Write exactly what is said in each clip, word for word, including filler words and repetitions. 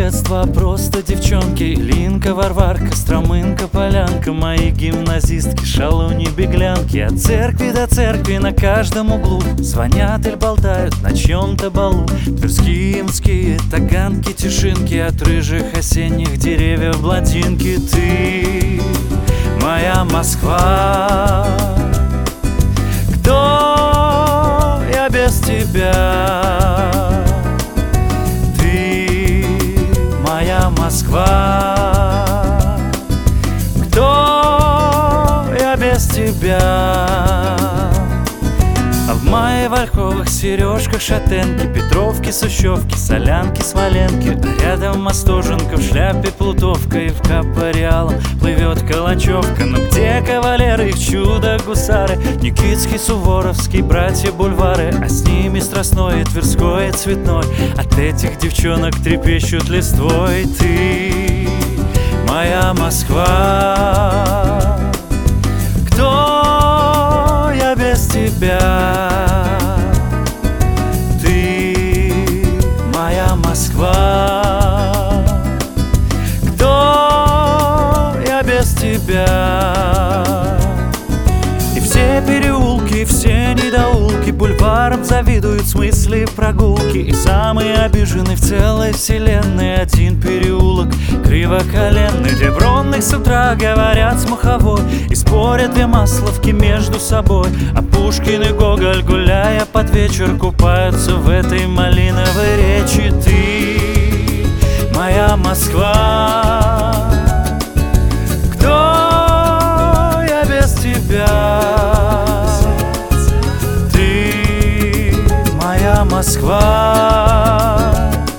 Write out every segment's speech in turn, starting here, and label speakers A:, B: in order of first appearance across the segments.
A: детства, а просто девчонки. Линка, Варварка, Стромынка, Полянка, мои гимназистки, шалуни, беглянки. От церкви до церкви на каждом углу звонят или болтают на чьем-то балу. Тверские, ямские, таганки, тишинки, от рыжих осенних деревьев блондинки. Ты моя Москва. Кто я без тебя? Ты моя Москва. Кто я без тебя? А в мае в ольховых сережках шатенки, Петровки, Сущевки, Солянки, Смоленки. А рядом Остоженко в шляпе плутовка, и в капореалом плывет калачевка. Но где кавалеры, их чудо-гусары? Никитский, Суворовский, братья Бульвары, а с ними Страстной и Тверской и Цветной. От этих девчонок трепещут листвой. Ты моя Москва. Кто я без тебя? Ты моя Москва. Кто я без тебя? И все переулки, все недоулки бульваром завидуют смысле прогулки. И самый обиженный в целой вселенной один переулок кривоколенный, где бронных с утра говорят с Маховой и спорят две масловки между собой. А Пушкин и Гоголь, гуляя под вечер, купаются в этой малиновой речи. Ты моя Москва. Кто я без тебя? Ты моя Москва.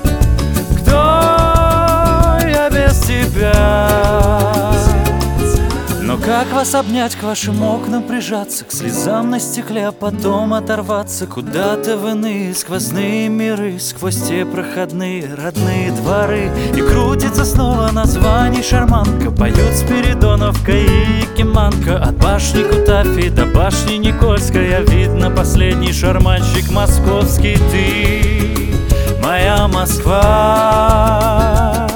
A: Но как вас обнять, к вашим окнам прижаться, к слезам на стекле, а потом оторваться куда-то в иные сквозные миры, сквозь те проходные родные дворы. И крутится снова название шарманка, поют Спиридоновка и Якиманка. От башни Кутафии до башни Никольская видно последний шарманщик московский. Ты моя Москва.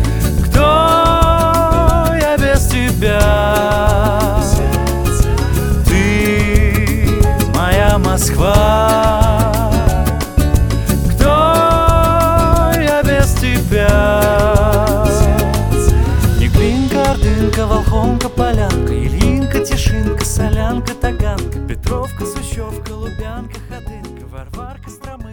A: Кто я без тебя? Ты моя Москва. Кто я без тебя? Неглинка, Ордынка, Волхонка, Полянка, Ильинка, Тишинка, Солянка, Таганка, Петровка, Сущевка, Лубянка, Ходынка, Варварка, Стромынка.